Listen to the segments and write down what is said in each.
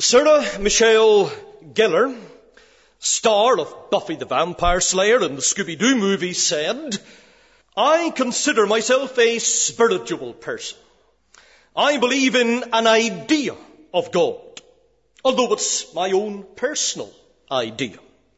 Sarah Michelle Gellar, star of Buffy the Vampire Slayer and the Scooby-Doo movies, said, "I consider myself a spiritual person. I believe in an idea of God, although it's my own personal idea.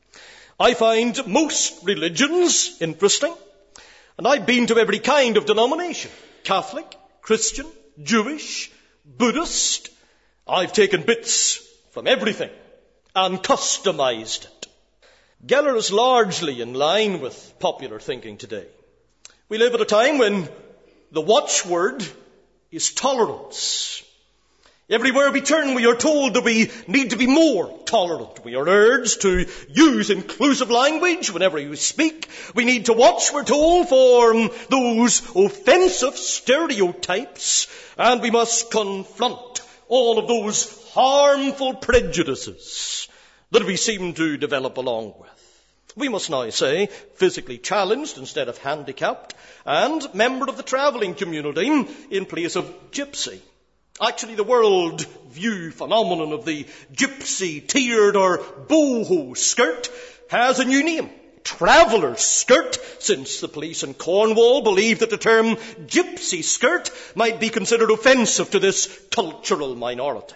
I find most religions interesting, and I've been to every kind of denomination: Catholic, Christian, Jewish, Buddhist. I've taken bits from everything and customized it." Gellar is largely in line with popular thinking today. We live at a time when the watchword is tolerance. Everywhere we turn, we are told that we need to be more tolerant. We are urged to use inclusive language whenever we speak. We need to watch, we're told, for those offensive stereotypes, and we must confront all of those harmful prejudices that we seem to develop along with. We must now say physically challenged instead of handicapped, and member of the travelling community in place of gypsy. Actually, the world view phenomenon of the gypsy, tiered or boho skirt has a new name: traveller's skirt, since the police in Cornwall believed that the term gypsy skirt might be considered offensive to this cultural minority.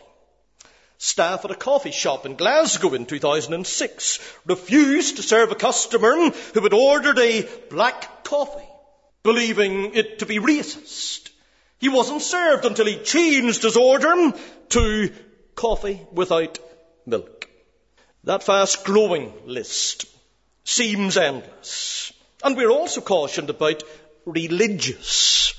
Staff at a coffee shop in Glasgow in 2006 refused to serve a customer who had ordered a black coffee, believing it to be racist. He wasn't served until he changed his order to coffee without milk. That fast-growing list seems endless. And we're also cautioned about religious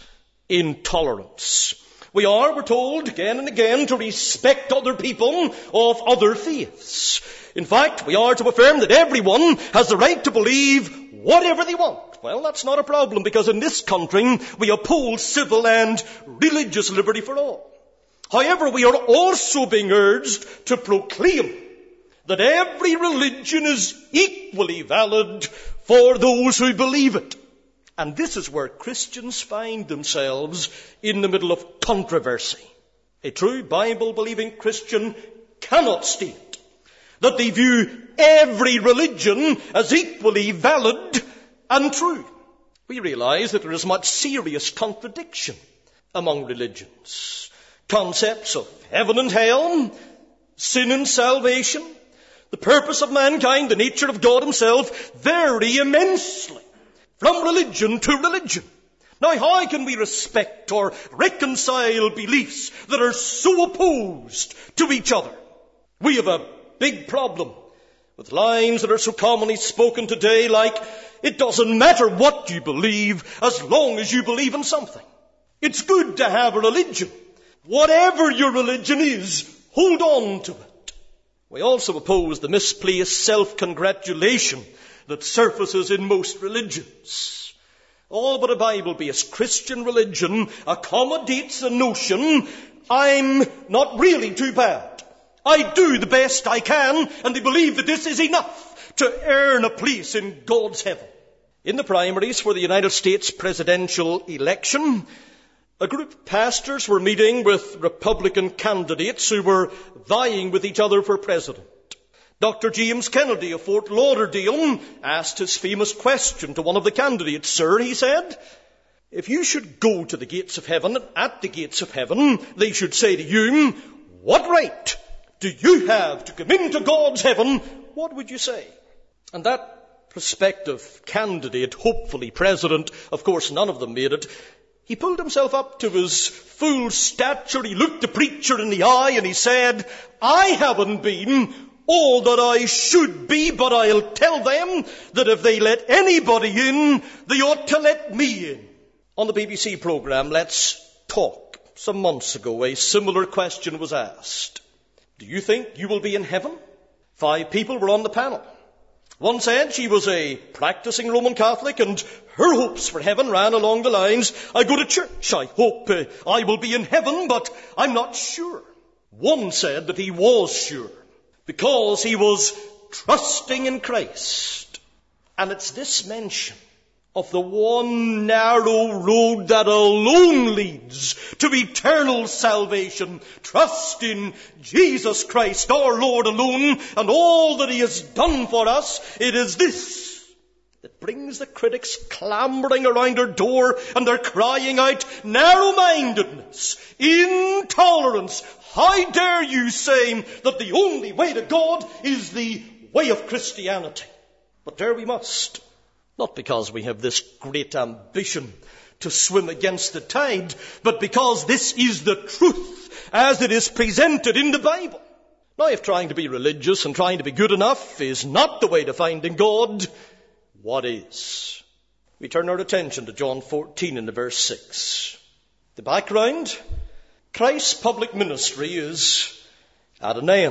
intolerance. We are, we're told again and again, to respect other people of other faiths. In fact, we are to affirm that everyone has the right to believe whatever they want. Well, that's not a problem, because in this country we uphold civil and religious liberty for all. However, we are also being urged to proclaim that every religion is equally valid for those who believe it. And this is where Christians find themselves in the middle of controversy. A true Bible-believing Christian cannot state that they view every religion as equally valid and true. We realize that there is much serious contradiction among religions. Concepts of heaven and hell, sin and salvation, the purpose of mankind, the nature of God himself, vary immensely from religion to religion. Now, how can we respect or reconcile beliefs that are so opposed to each other? We have a big problem with lines that are so commonly spoken today, like, "It doesn't matter what you believe as long as you believe in something. It's good to have a religion. Whatever your religion is, hold on to it." We also oppose the misplaced self-congratulation that surfaces in most religions. All but a Bible-based Christian religion accommodates the notion, "I'm not really too bad. I do the best I can," and they believe that this is enough to earn a place in God's heaven. In the primaries for the United States presidential election, a group of pastors were meeting with Republican candidates who were vying with each other for president. Dr. James Kennedy of Fort Lauderdale asked his famous question to one of the candidates. "Sir," he said, "if you should go to the gates of heaven, at the gates of heaven, they should say to you, 'What right do you have to come into God's heaven?' what would you say?" And that prospective candidate, hopefully president, of course none of them made it, he pulled himself up to his full stature, he looked the preacher in the eye, and he said, "I haven't been all that I should be, but I'll tell them that if they let anybody in, they ought to let me in." On the BBC programme Let's Talk, some months ago, a similar question was asked. "Do you think you will be in heaven?" 5 people were on the panel. One said she was a practicing Roman Catholic, and her hopes for heaven ran along the lines, "I go to church, I hope I will be in heaven, but I'm not sure." One said that he was sure, because he was trusting in Christ. And it's this mention of the one narrow road that alone leads to eternal salvation. Trust in Jesus Christ, our Lord alone, and all that he has done for us. It is this that brings the critics clambering around our door, and they're crying out, narrow-mindedness, intolerance. How dare you say that the only way to God is the way of Christianity? But there we must. Not because we have this great ambition to swim against the tide, but because this is the truth as it is presented in the Bible. Now, if trying to be religious and trying to be good enough is not the way to finding God, what is? We turn our attention to John 14 in the verse 6. The background: Christ's public ministry is at an end.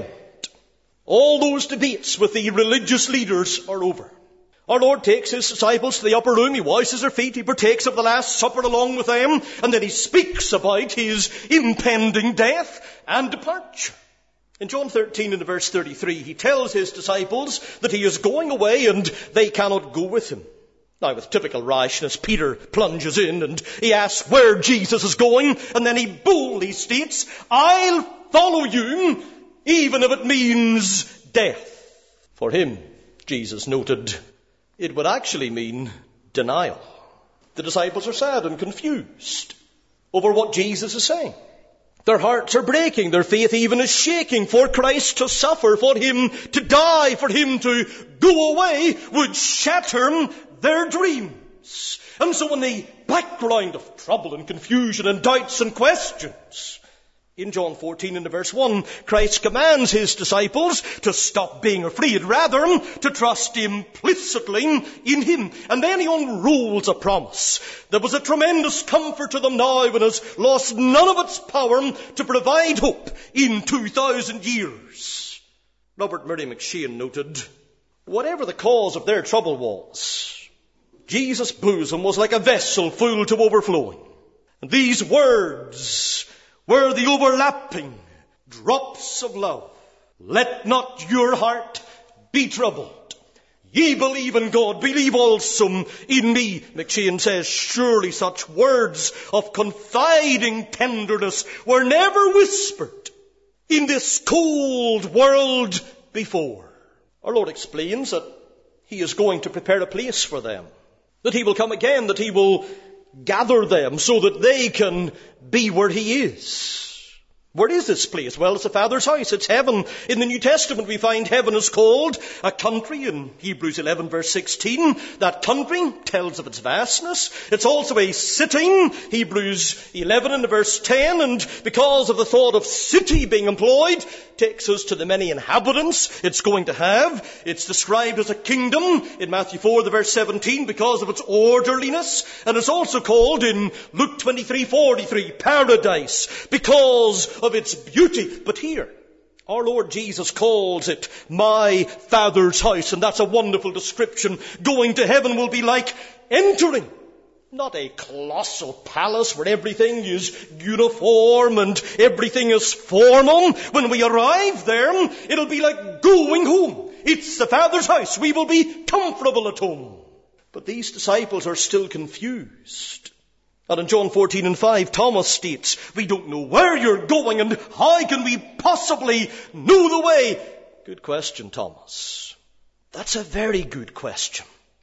All those debates with the religious leaders are over. Our Lord takes his disciples to the upper room, he washes their feet, he partakes of the Last Supper along with them, and then he speaks about his impending death and departure. In John 13 and verse 33, he tells his disciples that he is going away and they cannot go with him. Now, with typical rashness, Peter plunges in and he asks where Jesus is going, and then he boldly states, I'll follow you, even if it means death. For him, Jesus noted, it would actually mean denial. The disciples are sad and confused over what Jesus is saying. Their hearts are breaking, their faith even is shaking. For Christ to suffer, for him to die, for him to go away would shatter their dreams. And so in the background of trouble and confusion and doubts and questions, in John 14 and verse 1, Christ commands his disciples to stop being afraid, rather to trust implicitly in him. And then he unrolls a promise that was a tremendous comfort to them now and has lost none of its power to provide hope in 2,000 years. Robert Murray McCheyne noted, whatever the cause of their trouble was, Jesus' bosom was like a vessel full to overflowing. And these words were the overlapping drops of love. Let not your heart be troubled. Ye believe in God, believe also in me. McCheyne says, surely such words of confiding tenderness were never whispered in this cold world before. Our Lord explains that he is going to prepare a place for them, that he will come again, that he will gather them so that they can be where he is. Where is this place? Well, it's the Father's house. It's heaven. In the New Testament, we find heaven is called a country in Hebrews 11, verse 16. That country tells of its vastness. It's also a sitting, Hebrews 11 and verse 10. And because of the thought of city being employed, takes us to the many inhabitants it's going to have. It's described as a kingdom in Matthew 4, the verse 17, because of its orderliness. And it's also called in Luke 23:43, paradise, because of its beauty. But here, our Lord Jesus calls it my Father's house, and that's a wonderful description. Going to heaven will be like entering not a colossal palace where everything is uniform and everything is formal. When we arrive there, it'll be like going home. It's the Father's house. We will be comfortable at home. But these disciples are still confused. And in John 14 and 5, Thomas states, we don't know where you're going, and how can we possibly know the way? Good question, Thomas. That's a very good question.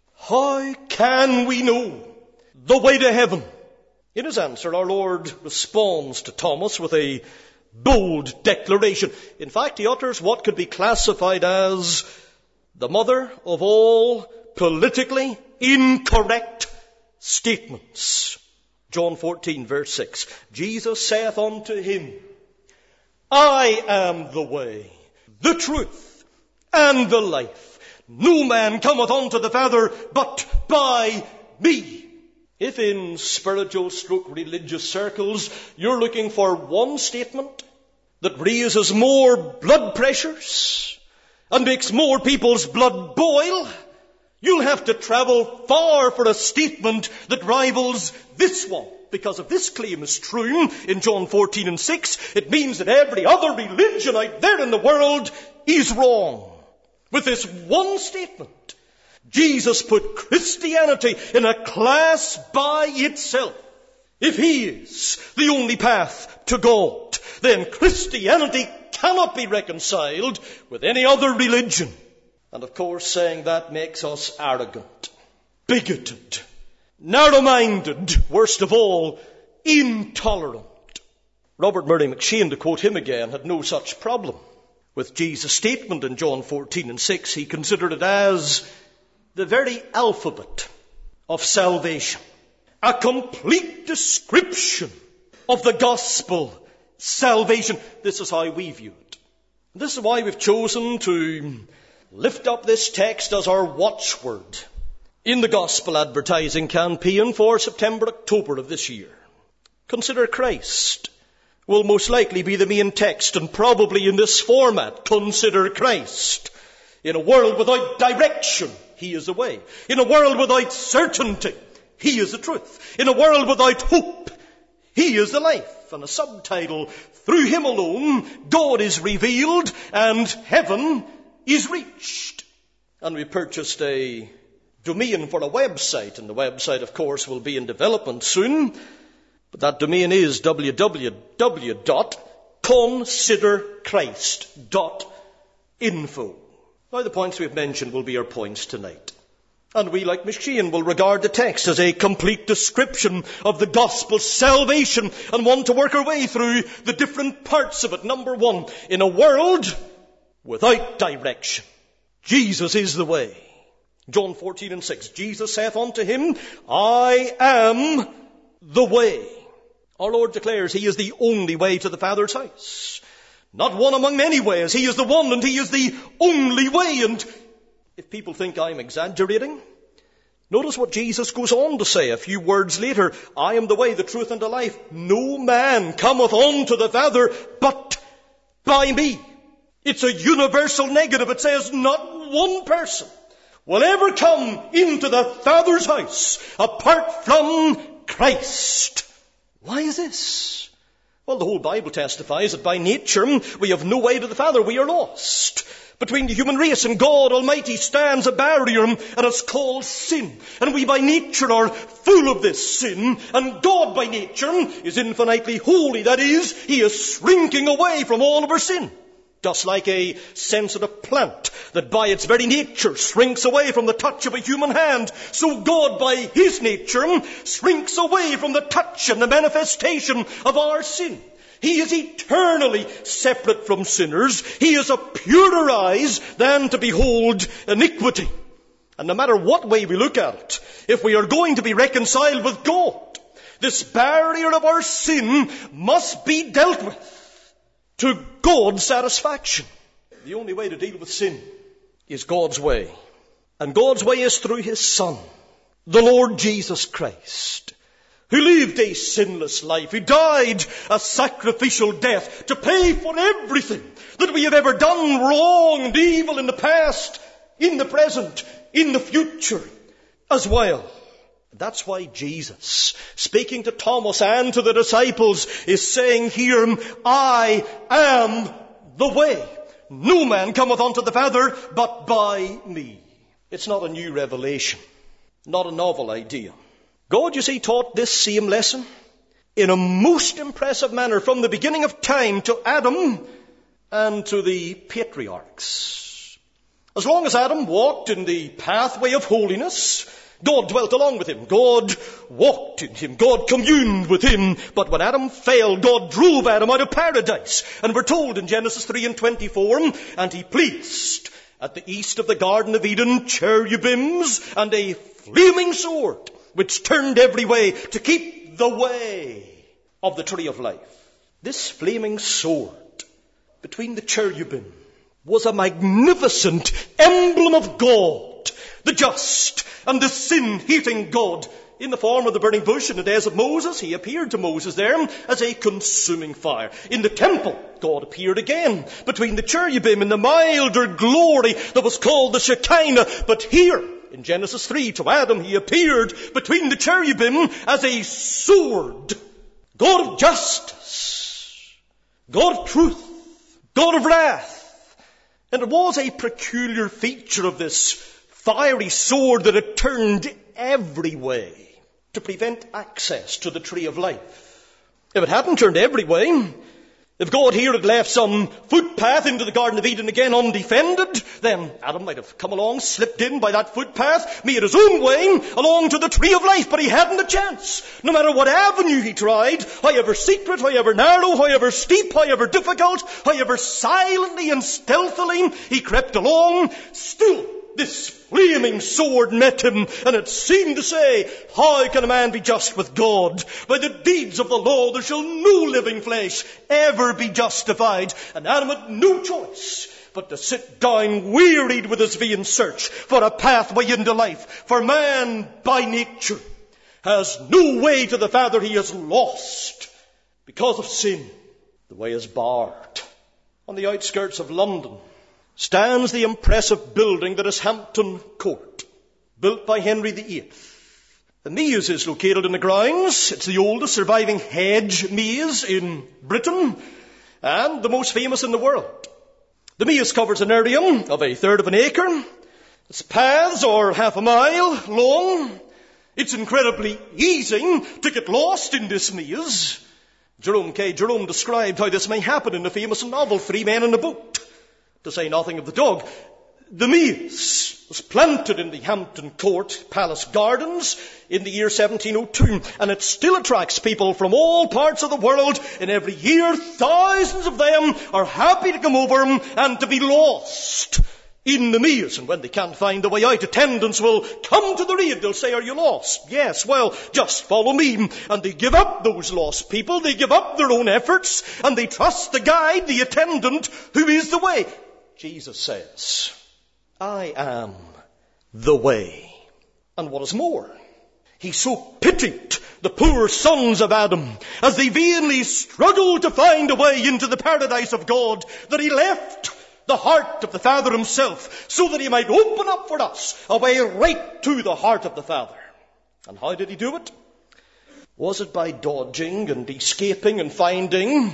How can we know the way to heaven? In his answer, our Lord responds to Thomas with a bold declaration. In fact, he utters what could be classified as the mother of all politically incorrect statements. John 14, verse 6. Jesus saith unto him, I am the way, the truth, and the life. No man cometh unto the Father but by me. If in spiritual / religious circles you're looking for one statement that raises more blood pressures and makes more people's blood boil, you'll have to travel far for a statement that rivals this one. Because if this claim is true in John 14 and 6, it means that every other religion out there in the world is wrong. With this one statement, Jesus put Christianity in a class by itself. If he is the only path to God, then Christianity cannot be reconciled with any other religion. And of course, saying that makes us arrogant, bigoted, narrow-minded, worst of all, intolerant. Robert Murray M'Cheyne, to quote him again, had no such problem with Jesus' statement in John 14:6. He considered it as the very alphabet of salvation, a complete description of the gospel salvation. This is how we view it. This is why we've chosen to lift up this text as our watchword in the gospel advertising campaign for September-October of this year. Consider Christ will most likely be the main text, and probably in this format. Consider Christ. In a world without direction, he is the way. In a world without certainty, he is the truth. In a world without hope, he is the life. And a subtitle, through him alone, God is revealed and heaven is reached. And we purchased a domain for a website, and the website, of course, will be in development soon. But that domain is www.considerchrist.info. Now, the points we've mentioned will be our points tonight. And we, like M'Cheyne, will regard the text as a complete description of the gospel's salvation and want to work our way through the different parts of it. Number one, in a world without direction, Jesus is the way. John 14:6, Jesus saith unto him, I am the way. Our Lord declares he is the only way to the Father's house. Not one among many ways. He is the one and he is the only way. And if people think I'm exaggerating, notice what Jesus goes on to say a few words later. I am the way, the truth, and the life. No man cometh unto the Father but by me. It's a universal negative. It says not one person will ever come into the Father's house apart from Christ. Why is this? Well, the whole Bible testifies that by nature we have no way to the Father. We are lost. Between the human race and God Almighty stands a barrier, and it's called sin. And we by nature are full of this sin. And God by nature is infinitely holy. That is, he is shrinking away from all of our sin. Just like a sensitive plant that by its very nature shrinks away from the touch of a human hand, so God by his nature shrinks away from the touch and the manifestation of our sin. He is eternally separate from sinners. He is of purer eyes than to behold iniquity. And no matter what way we look at it, if we are going to be reconciled with God, this barrier of our sin must be dealt with to God's satisfaction. The only way to deal with sin is God's way. And God's way is through his Son, the Lord Jesus Christ, who lived a sinless life, who died a sacrificial death to pay for everything that we have ever done wrong and evil in the past, in the present, in the future as well. That's why Jesus, speaking to Thomas and to the disciples, is saying here, I am the way. No man cometh unto the Father but by me. It's not a new revelation, not a novel idea. God, you see, taught this same lesson in a most impressive manner from the beginning of time to Adam and to the patriarchs. As long as Adam walked in the pathway of holiness, God dwelt along with him. God walked in him. God communed with him. But when Adam fell, God drove Adam out of paradise. And we're told in Genesis 3:24, and he placed at the east of the Garden of Eden cherubims and a flaming sword, which turned every way to keep the way of the tree of life. This flaming sword between the cherubim was a magnificent emblem of God, the just and the sin-hating God. In the form of the burning bush in the days of Moses, he appeared to Moses there as a consuming fire. In the temple, God appeared again between the cherubim in the milder glory that was called the Shekinah. But here, in Genesis 3, to Adam, he appeared between the cherubim as a sword. God of justice, God of truth, God of wrath. And it was a peculiar feature of this fiery sword that had turned every way to prevent access to the tree of life. If it hadn't turned every way, if God here had left some footpath into the Garden of Eden again undefended, then Adam might have come along, slipped in by that footpath, made his own way along to the tree of life, but he hadn't a chance. No matter what avenue he tried, however secret, however narrow, however steep, however difficult, however silently and stealthily he crept along, still this flaming sword met him, and it seemed to say, how can a man be just with God? By the deeds of the law there shall no living flesh ever be justified. And Adam had no choice but to sit down wearied with his vain search for a pathway into life. For man by nature has no way to the Father. He is lost because of sin. The way is barred. On the outskirts of London stands the impressive building that is Hampton Court, built by Henry VIII. The maze is located in the grounds. It's the oldest surviving hedge maze in Britain and the most famous in the world. The maze covers an area of a third of an acre. Its paths are half a mile long. It's incredibly easy to get lost in this maze. Jerome described how this may happen in the famous novel Three Men in a Boat, to say nothing of the dog. The maze was planted in the Hampton Court Palace Gardens in the year 1702, and it still attracts people from all parts of the world, and every year thousands of them are happy to come over and to be lost in the maze. And when they can't find the way out, attendants will come to the aid. They'll say, are you lost? Yes, well, just follow me. And they give up those lost people. They give up their own efforts, and they trust the guide, the attendant, who is the way. Jesus says, I am the way. And what is more, he so pitied the poor sons of Adam as they vainly struggled to find a way into the paradise of God that he left the heart of the Father himself so that he might open up for us a way right to the heart of the Father. And how did he do it? Was it by dodging and escaping and finding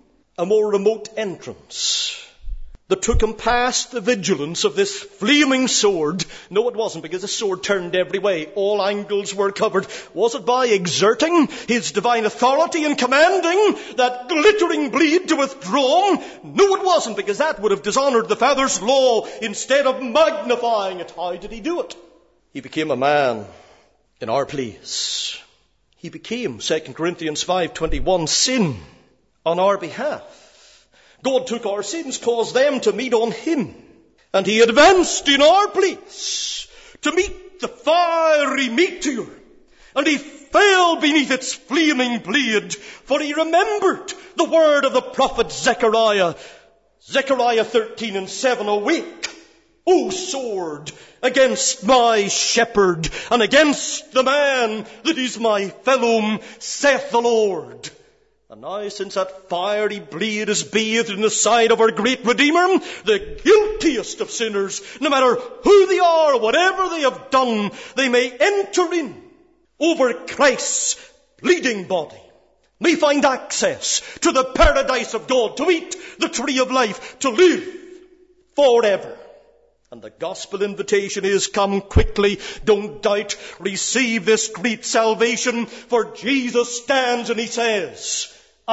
a more remote entrance that took him past the vigilance of this flaming sword? No, it wasn't, because the sword turned every way. All angles were covered. Was it by exerting his divine authority and commanding that glittering blade to withdraw? No, it wasn't, because that would have dishonored the Father's law instead of magnifying it. How did he do it? He became a man in our place. He became, 2 Corinthians 5:21, sin on our behalf. God took our sins, caused them to meet on him. And he advanced in our place to meet the fiery meteor. And he fell beneath its flaming blade, for he remembered the word of the prophet Zechariah. Zechariah 13:7, awake, O sword, against my shepherd, and against the man that is my fellow, saith the Lord. And now, since that fiery blade is bathed in the side of our great Redeemer, the guiltiest of sinners, no matter who they are, whatever they have done, they may enter in over Christ's bleeding body, may find access to the paradise of God, to eat the tree of life, to live forever. And the gospel invitation is, come quickly, don't doubt, receive this great salvation, for Jesus stands and he says,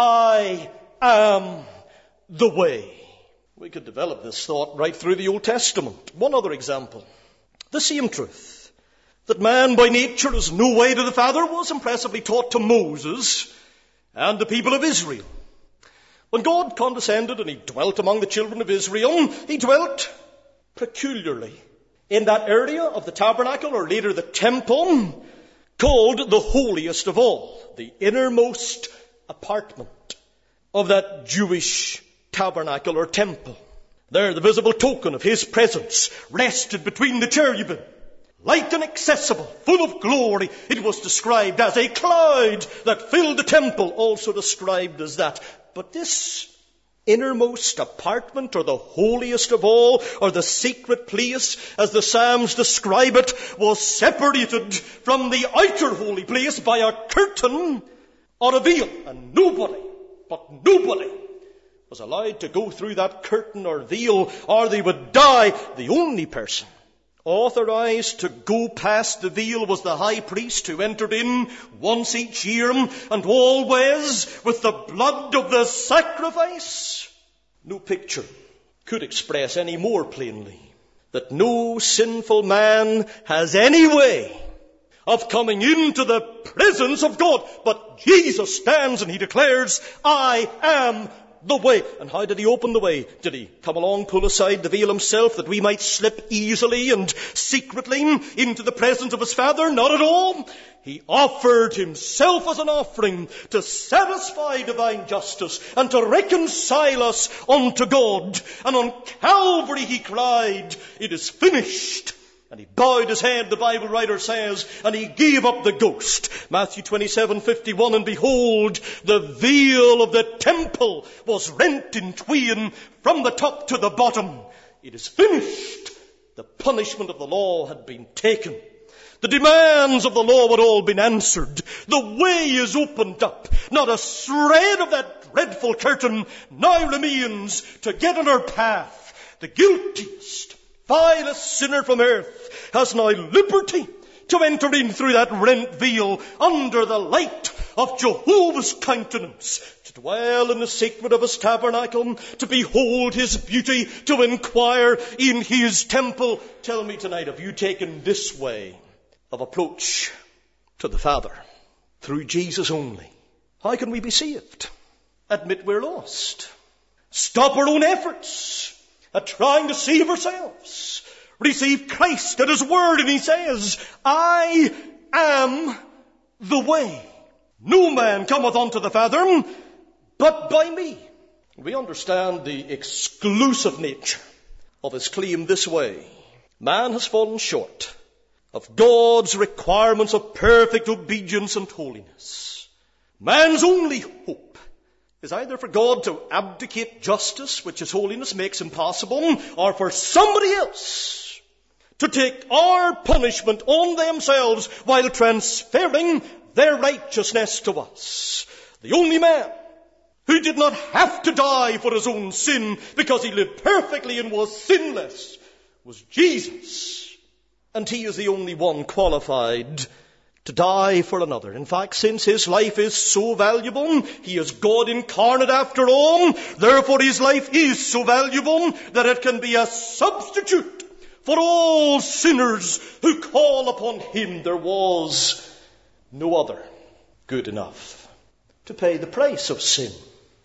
I am the way. We could develop this thought right through the Old Testament. One other example. The same truth, that man by nature has no way to the Father, was impressively taught to Moses and the people of Israel. When God condescended and he dwelt among the children of Israel, he dwelt peculiarly in that area of the tabernacle, or later the temple, called the holiest of all, the innermost apartment of that Jewish tabernacle or temple. There, the visible token of his presence rested between the cherubim, light and accessible, full of glory. It was described as a cloud that filled the temple, also described as that. But this innermost apartment, or the holiest of all, or the secret place, as the Psalms describe it, was separated from the outer holy place by a curtain or a veil, and nobody was allowed to go through that curtain or veil, or they would die. The only person Authorized to go past the veil was the high priest who entered in once each year and always with the blood of the sacrifice. No picture could express any more plainly that no sinful man has any way of coming into the presence of God. But Jesus stands and he declares, I am the way. And how did he open the way? Did he come along, pull aside the veil himself that we might slip easily and secretly into the presence of his Father? Not at all. He offered himself as an offering to satisfy divine justice and to reconcile us unto God. And on Calvary he cried, it is finished. And he bowed his head, the Bible writer says, and he gave up the ghost. Matthew 27:51, and behold, the veil of the temple was rent in twain from the top to the bottom. It is finished. The punishment of the law had been taken. The demands of the law had all been answered. The way is opened up. Not a shred of that dreadful curtain now remains to get on our path. The guiltiest, vilest sinner from earth has now liberty to enter in through that rent veil under the light of Jehovah's countenance, to dwell in the secret of his tabernacle, to behold his beauty, to inquire in his temple. Tell me tonight, have you taken this way of approach to the Father? Through Jesus only. How can we be saved? Admit we're lost. Stop our own efforts at trying to save ourselves. Receive Christ at his word, and he says, I am the way. No man cometh unto the Father but by me. We understand the exclusive nature of his claim this way. Man has fallen short of God's requirements of perfect obedience and holiness. Man's only hope is either for God to abdicate justice, which his holiness makes impossible, or for somebody else to take our punishment on themselves while transferring their righteousness to us. The only man who did not have to die for his own sin because he lived perfectly and was sinless was Jesus. And he is the only one qualified to die for another. In fact, since his life is so valuable, he is God incarnate after all, therefore his life is so valuable that it can be a substitute for all sinners who call upon him. There was no other good enough to pay the price of sin.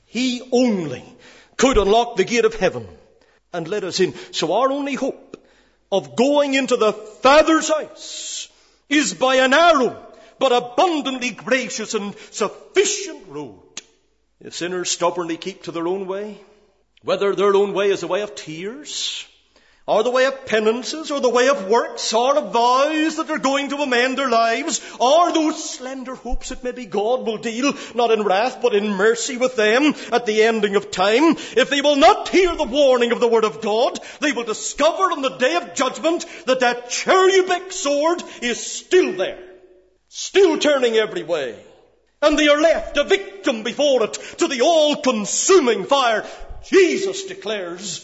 He only could unlock the gate of heaven and let us in. So our only hope of going into the Father's house is by a narrow but abundantly gracious and sufficient road. If sinners stubbornly keep to their own way, whether their own way is the way of tears, or the way of penances, or the way of works, or of vows that are going to amend their lives, or those slender hopes that maybe God will deal, not in wrath, but in mercy with them at the ending of time, if they will not hear the warning of the Word of God, they will discover on the day of judgment that that cherubic sword is still there, still turning every way, and they are left a victim before it to the all-consuming fire. Jesus declares,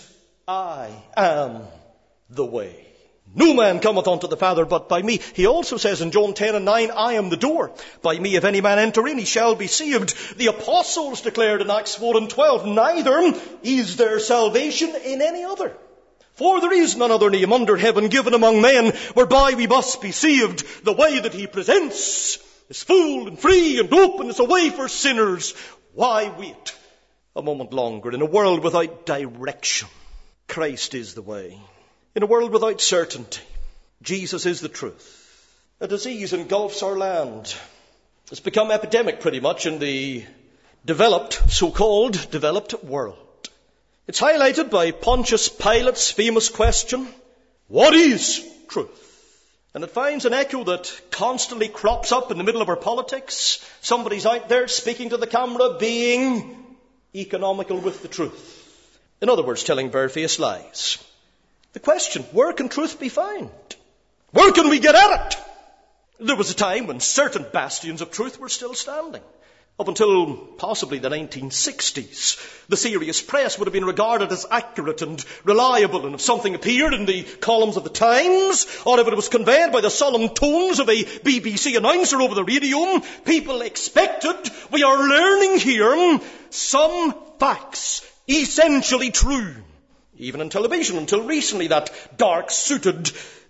I am the way. No man cometh unto the Father but by me. He also says in John 10:9, I am the door. By me if any man enter in, he shall be saved. The apostles declared in Acts 4:12, neither is there salvation in any other. For there is none other name under heaven given among men whereby we must be saved. The way that he presents is full and free and open. It's a way for sinners. Why wait a moment longer in a world without direction? Christ is the way. In a world without certainty, Jesus is the truth. A disease engulfs our land. It's become epidemic pretty much in the developed, so-called developed world. It's highlighted by Pontius Pilate's famous question, what is truth? And it finds an echo that constantly crops up in the middle of our politics. Somebody's out there speaking to the camera, being economical with the truth. In other words, telling barefaced lies. The question, where can truth be found? Where can we get at it? There was a time when certain bastions of truth were still standing. Up until possibly the 1960s, the serious press would have been regarded as accurate and reliable, and if something appeared in the columns of the Times, or if it was conveyed by the solemn tones of a BBC announcer over the radio, people expected, we are learning here, some facts essentially true. Even in television, until recently, that dark-suited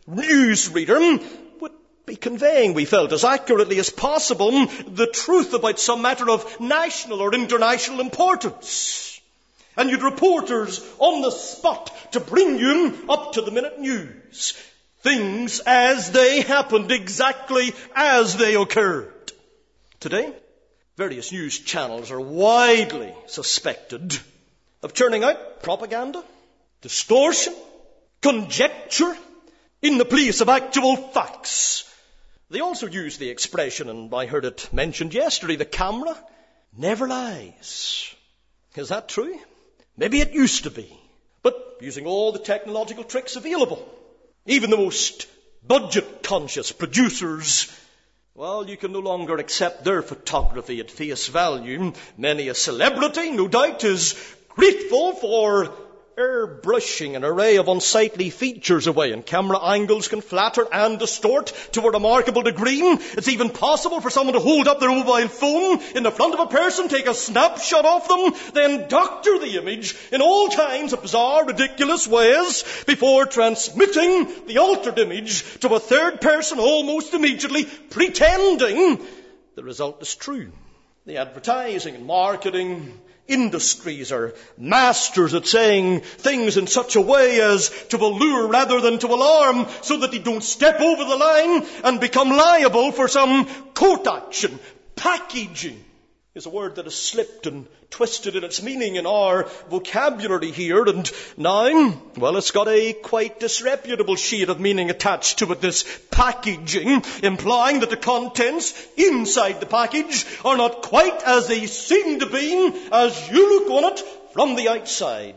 newsreader would be conveying, we felt, as accurately as possible, the truth about some matter of national or international importance. And you'd reporters on the spot to bring you up-to-the-minute news. Things as they happened, exactly as they occurred. Today, various news channels are widely suspected of churning out propaganda, distortion, conjecture, in the place of actual facts. They also use the expression, and I heard it mentioned yesterday, the camera never lies. Is that true? Maybe it used to be. But using all the technological tricks available, even the most budget-conscious producers, well, you can no longer accept their photography at face value. Many a celebrity, no doubt, is grateful for airbrushing an array of unsightly features away, and camera angles can flatter and distort to a remarkable degree. It's even possible for someone to hold up their mobile phone in the front of a person, take a snapshot of them, then doctor the image in all kinds of bizarre, ridiculous ways before transmitting the altered image to a third person almost immediately, pretending the result is true. The advertising and marketing industries are masters at saying things in such a way as to allure rather than to alarm, so that they don't step over the line and become liable for some court action. Packaging is a word that has slipped and twisted in its meaning in our vocabulary here, and now, well, it's got a quite disreputable shade of meaning attached to it, this packaging, implying that the contents inside the package are not quite as they seem to be as you look on it from the outside.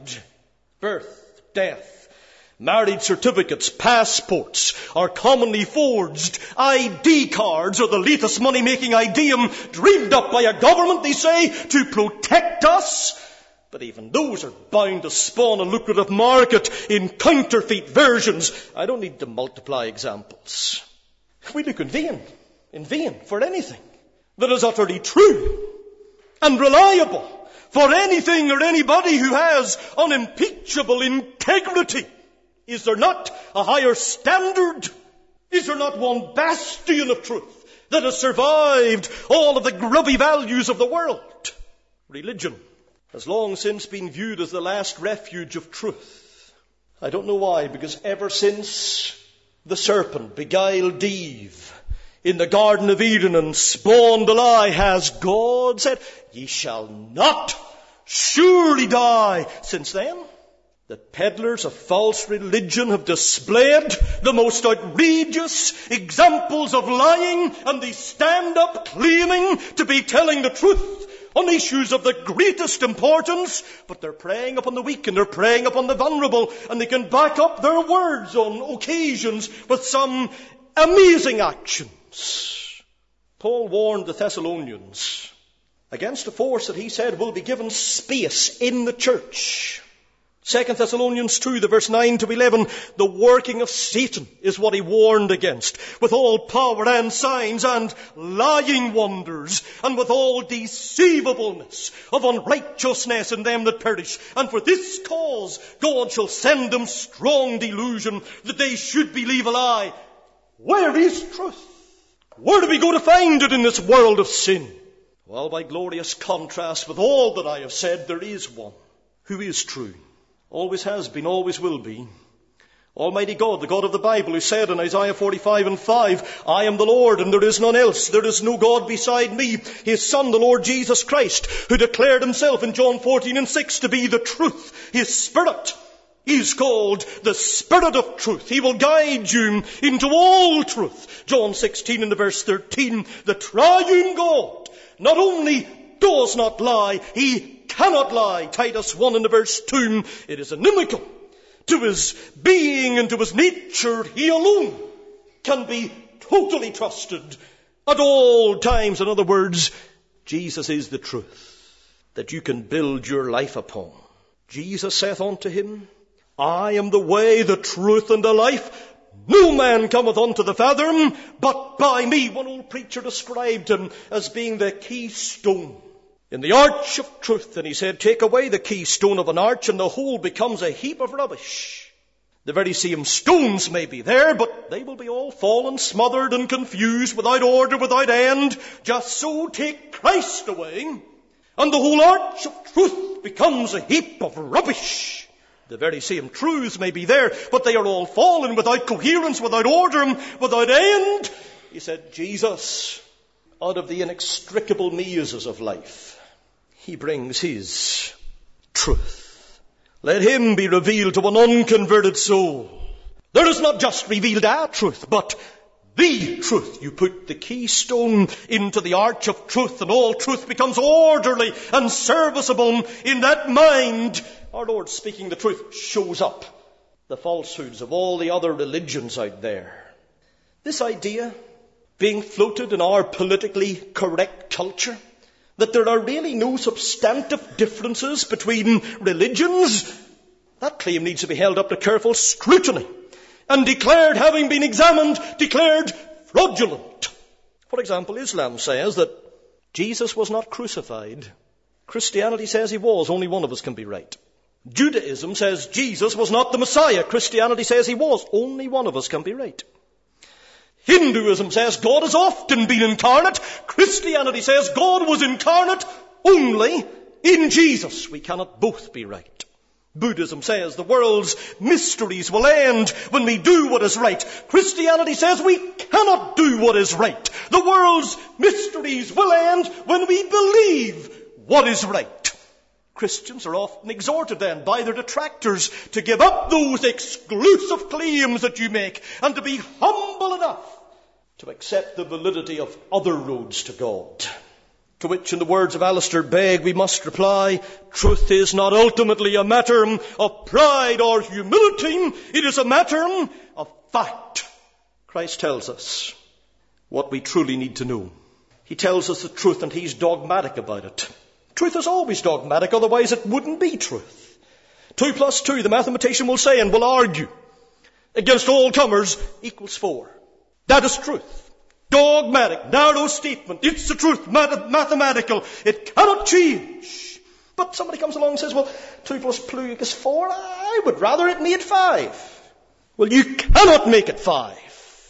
Birth, death, marriage certificates, passports are commonly forged. ID cards are the latest money-making idiom dreamed up by a government, they say, to protect us. But even those are bound to spawn a lucrative market in counterfeit versions. I don't need to multiply examples. We look in vain for anything that is utterly true and reliable, for anything or anybody who has unimpeachable integrity. Is there not a higher standard? Is there not one bastion of truth that has survived all of the grubby values of the world? Religion has long since been viewed as the last refuge of truth. I don't know why, because ever since the serpent beguiled Eve in the Garden of Eden and spawned the lie, has God said, "Ye shall not surely die." Since then, the peddlers of false religion have displayed the most outrageous examples of lying, and they stand up claiming to be telling the truth on issues of the greatest importance, but they're preying upon the weak and they're preying upon the vulnerable, and they can back up their words on occasions with some amazing actions. Paul warned the Thessalonians against a force that he said will be given space in the church. 2 Thessalonians 2, the verse 9 to 11, the working of Satan is what he warned against, with all power and signs and lying wonders, and with all deceivableness of unrighteousness in them that perish. And for this cause God shall send them strong delusion, that they should believe a lie. Where is truth? Where do we go to find it in this world of sin? Well, by glorious contrast with all that I have said, there is one who is true. Always has been, always will be. Almighty God, the God of the Bible, who said in Isaiah 45 and 5, "I am the Lord, and there is none else. There is no God beside me." His Son, the Lord Jesus Christ, who declared himself in John 14 and 6 to be the truth. His Spirit is called the Spirit of truth. He will guide you into all truth. John 16 and the verse 13, the triune God not only does not lie, he cannot lie. Titus 1 and the verse 2, it is inimical to his being and to his nature. He alone can be totally trusted at all times. In other words, Jesus is the truth that you can build your life upon. Jesus saith unto him, I am the way, the truth, and the life. No man cometh unto the Father but by me. One old preacher described him as being the keystone in the arch of truth. And he said, take away the keystone of an arch and the whole becomes a heap of rubbish. The very same stones may be there, but they will be all fallen, smothered, and confused, without order, without end. Just so take Christ away, and the whole arch of truth becomes a heap of rubbish. The very same truths may be there, but they are all fallen, without coherence, without order, without end. He said, Jesus, out of the inextricable mazes of life, he brings his truth. Let him be revealed to an unconverted soul. There is not just revealed a truth, but the truth. You put the keystone into the arch of truth, and all truth becomes orderly and serviceable. In that mind, our Lord, speaking the truth, shows up the falsehoods of all the other religions out there. This idea being floated in our politically correct culture, that there are really no substantive differences between religions, that claim needs to be held up to careful scrutiny and declared, having been examined, declared fraudulent. For example, Islam says that Jesus was not crucified. Christianity says he was. Only one of us can be right. Judaism says Jesus was not the Messiah. Christianity says he was. Only one of us can be right. Hinduism says God has often been incarnate. Christianity says God was incarnate only in Jesus. We cannot both be right. Buddhism says the world's mysteries will end when we do what is right. Christianity says we cannot do what is right. The world's mysteries will end when we believe what is right. Christians are often exhorted then by their detractors to give up those exclusive claims that you make and to be humble enough to accept the validity of other roads to God. To which, in the words of Alistair Begg, we must reply, truth is not ultimately a matter of pride or humility. It is a matter of fact. Christ tells us what we truly need to know. He tells us the truth, and he's dogmatic about it. Truth is always dogmatic, otherwise it wouldn't be truth. 2 plus 2, the mathematician will say and will argue, against all comers equals 4. That is truth. Dogmatic, narrow statement. It's the truth, mathematical. It cannot change. But somebody comes along and says, well, 2 plus 2 equals 4. I would rather it made 5. Well, you cannot make it 5.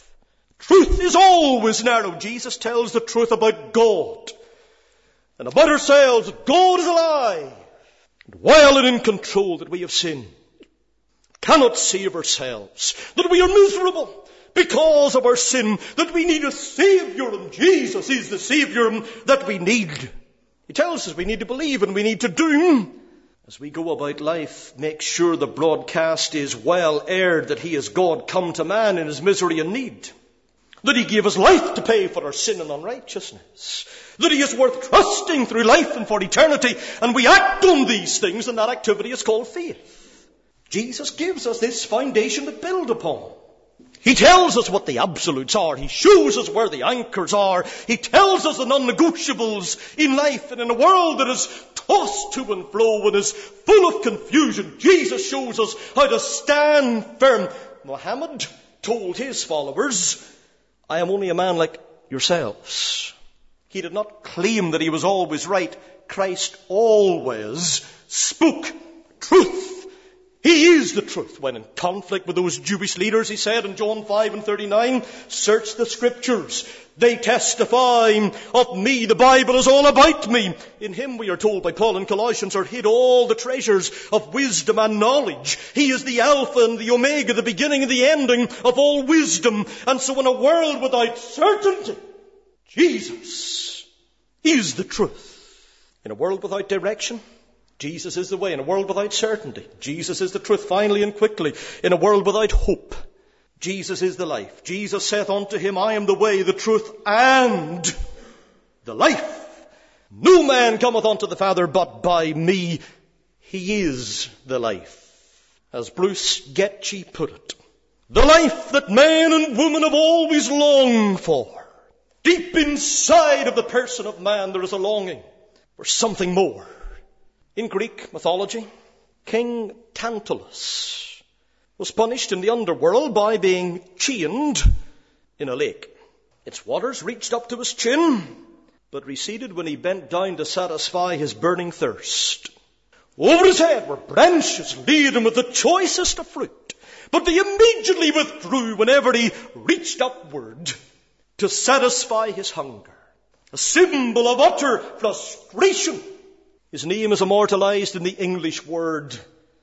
Truth is always narrow. Jesus tells the truth about God and about ourselves. God is alive, and wild and in control, that we have sinned, cannot save ourselves, that we are miserable because of our sin, that we need a Savior, and Jesus is the Savior that we need. He tells us we need to believe and we need to do. As we go about life, make sure the broadcast is well aired that he is God come to man in his misery and need. That he gave us life to pay for our sin and unrighteousness. That he is worth trusting through life and for eternity. And we act on these things, and that activity is called faith. Jesus gives us this foundation to build upon. He tells us what the absolutes are. He shows us where the anchors are. He tells us the non-negotiables in life, and in a world that is tossed to and fro and is full of confusion, Jesus shows us how to stand firm. Muhammad told his followers, I am only a man like yourselves. He did not claim that he was always right. Christ always spoke truth. He is the truth. When in conflict with those Jewish leaders, he said in John 5:39, search the scriptures. They testify of me. The Bible is all about me. In him, we are told by Paul in Colossians, are hid all the treasures of wisdom and knowledge. He is the Alpha and the Omega, the beginning and the ending of all wisdom. And so in a world without certainty, Jesus is the truth. In a world without direction, Jesus is the way. In a world without certainty, Jesus is the truth. Finally and quickly, in a world without hope, Jesus is the life. Jesus saith unto him, I am the way, the truth, and the life. No man cometh unto the Father but by me. He is the life. As Bruce Getchie put it, the life that man and woman have always longed for. Deep inside of the person of man there is a longing for something more. In Greek mythology, King Tantalus was punished in the underworld by being chained in a lake. Its waters reached up to his chin, but receded when he bent down to satisfy his burning thirst. Over his head were branches laden with the choicest of fruit, but they immediately withdrew whenever he reached upward to satisfy his hunger. A symbol of utter frustration. His name is immortalized in the English word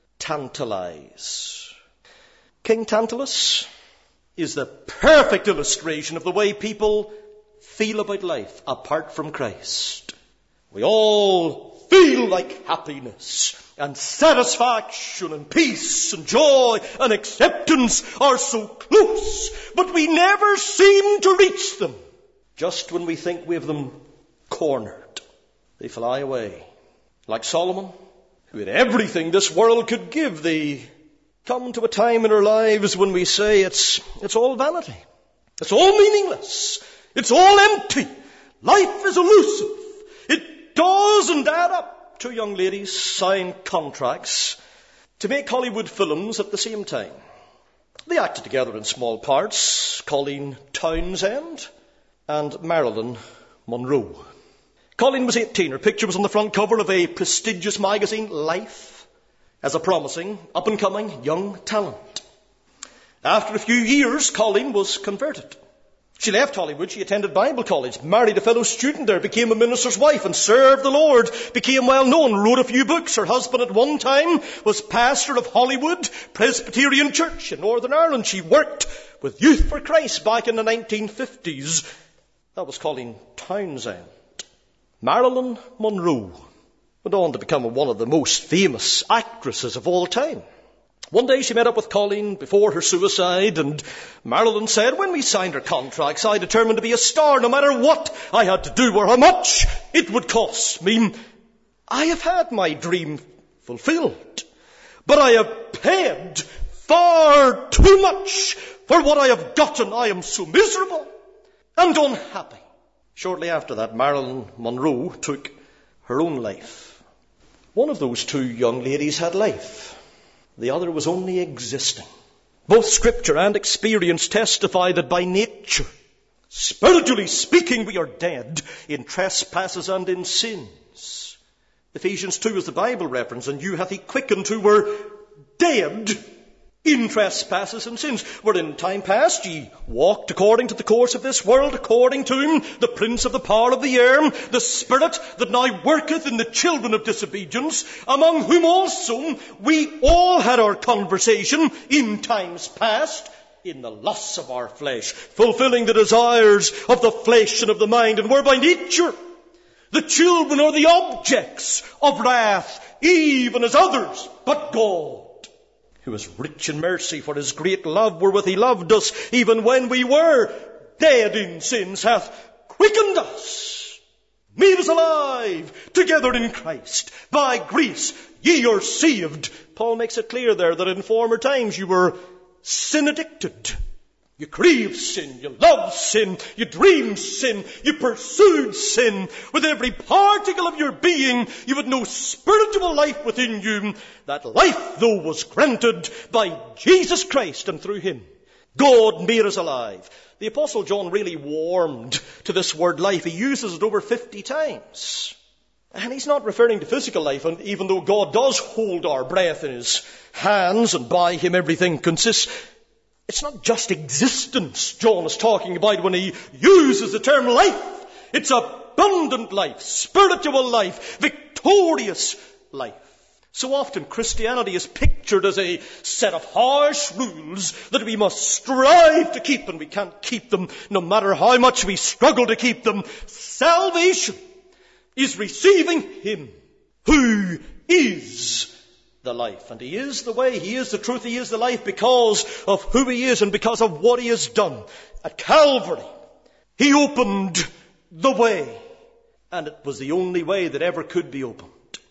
tantalize. King Tantalus is the perfect illustration of the way people feel about life apart from Christ. We all feel like happiness and satisfaction and peace and joy and acceptance are so close, but we never seem to reach them. Just when we think we have them cornered, they fly away. Like Solomon, who had everything this world could give, they come to a time in our lives when we say it's all vanity. It's all meaningless. It's all empty. Life is elusive. It doesn't add up. Two young ladies signed contracts to make Hollywood films at the same time. They acted together in small parts, Colleen Townsend and Marilyn Monroe. Colleen was 18. Her picture was on the front cover of a prestigious magazine, Life, as a promising, up-and-coming young talent. After a few years, Colleen was converted. She left Hollywood, she attended Bible college, married a fellow student there, became a minister's wife and served the Lord, became well known, wrote a few books. Her husband at one time was pastor of Hollywood Presbyterian Church in Northern Ireland. She worked with Youth for Christ back in the 1950s. That was Colleen Townsend. Marilyn Monroe went on to become one of the most famous actresses of all time. One day she met up with Colleen before her suicide, and Marilyn said, when we signed our contracts, I determined to be a star no matter what I had to do or how much it would cost me. I have had my dream fulfilled, but I have paid far too much for what I have gotten. I am so miserable and unhappy. Shortly after that, Marilyn Monroe took her own life. One of those two young ladies had life. The other was only existing. Both scripture and experience testify that by nature, spiritually speaking, we are dead in trespasses and in sins. Ephesians 2 is the Bible reference, and you hath he quickened who were dead in trespasses and sins, where in time past ye walked according to the course of this world, according to the prince of the power of the air, the spirit that now worketh in the children of disobedience, among whom also we all had our conversation in times past, in the lusts of our flesh, fulfilling the desires of the flesh and of the mind, and were by nature the children or the objects of wrath, even as others. But God, who is rich in mercy, for his great love wherewith he loved us, even when we were dead in sins, hath quickened us, made us alive together in Christ. By grace ye are saved. Paul makes it clear there that in former times you were sin addicted. You craved sin, you loved sin, you dreamed sin, you pursued sin. With every particle of your being, you had no spiritual life within you. That life, though, was granted by Jesus Christ, and through him, God made us alive. The Apostle John really warmed to this word life. He uses it over 50 times. And he's not referring to physical life, and even though God does hold our breath in his hands, and by him everything consists, it's not just existence John is talking about when he uses the term life. It's abundant life, spiritual life, victorious life. So often Christianity is pictured as a set of harsh rules that we must strive to keep, and we can't keep them no matter how much we struggle to keep them. Salvation is receiving him who is the life. And he is the way, he is the truth, he is the life because of who he is and because of what he has done. At Calvary, he opened the way, and it was the only way that ever could be opened.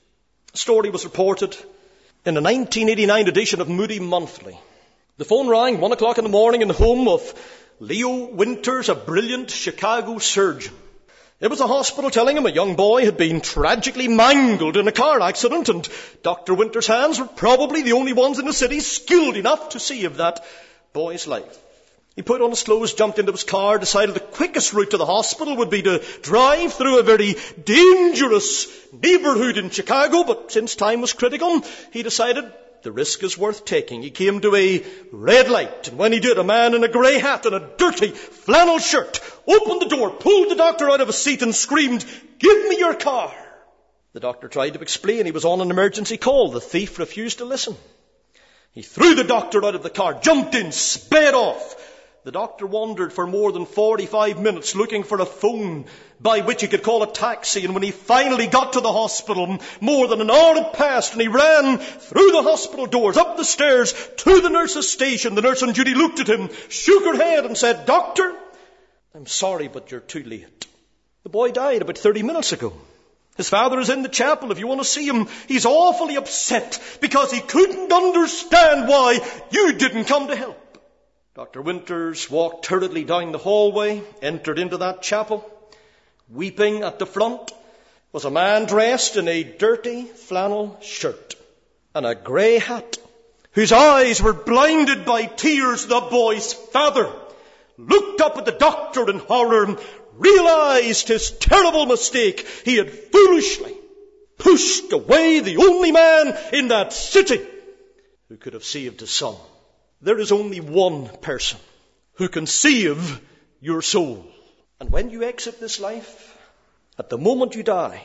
A story was reported in the 1989 edition of Moody Monthly. The phone rang 1 o'clock in the morning in the home of Leo Winters, a brilliant Chicago surgeon. It was a hospital telling him a young boy had been tragically mangled in a car accident, and Dr. Winters' hands were probably the only ones in the city skilled enough to save that boy's life. He put on his clothes, jumped into his car, decided the quickest route to the hospital would be to drive through a very dangerous neighborhood in Chicago, but since time was critical, he decided the risk is worth taking. He came to a red light, and when he did, a man in a grey hat and a dirty flannel shirt opened the door, pulled the doctor out of his seat and screamed, "Give me your car!" The doctor tried to explain he was on an emergency call. The thief refused to listen. He threw the doctor out of the car, jumped in, sped off. The doctor wandered for more than 45 minutes looking for a phone by which he could call a taxi, and when he finally got to the hospital, more than an hour had passed, and he ran through the hospital doors, up the stairs, to the nurse's station. The nurse on duty looked at him, shook her head and said, "Doctor, I'm sorry, but you're too late. The boy died about 30 minutes ago. His father is in the chapel if you want to see him. He's awfully upset because he couldn't understand why you didn't come to help." Dr. Winters walked hurriedly down the hallway, entered into that chapel. Weeping at the front was a man dressed in a dirty flannel shirt and a grey hat, whose eyes were blinded by tears. The boy's father looked up at the doctor in horror and realized his terrible mistake. He had foolishly pushed away the only man in that city who could have saved his son. There is only one person who can save your soul. And when you exit this life, at the moment you die,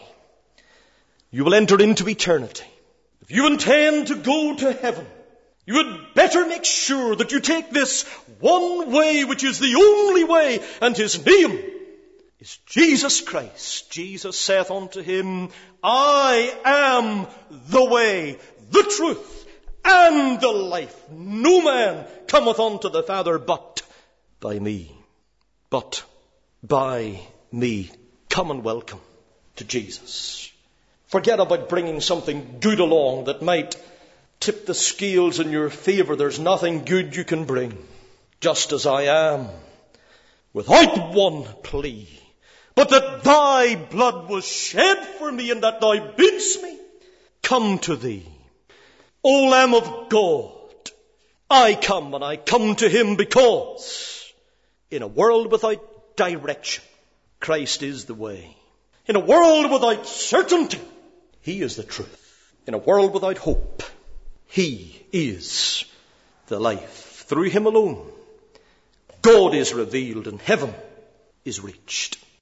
you will enter into eternity. If you intend to go to heaven, you had better make sure that you take this one way, which is the only way, and his name is Jesus Christ. Jesus saith unto him, "I am the way, the truth, and the life. No man cometh unto the Father but by me." But by me. Come and welcome to Jesus. Forget about bringing something good along that might tip the scales in your favor. There's nothing good you can bring. Just as I am, without one plea, but that thy blood was shed for me, and that thou bidst me come to thee. O Lamb of God, I come, and I come to him because in a world without direction, Christ is the way. In a world without certainty, he is the truth. In a world without hope, he is the life. Through him alone, God is revealed and heaven is reached.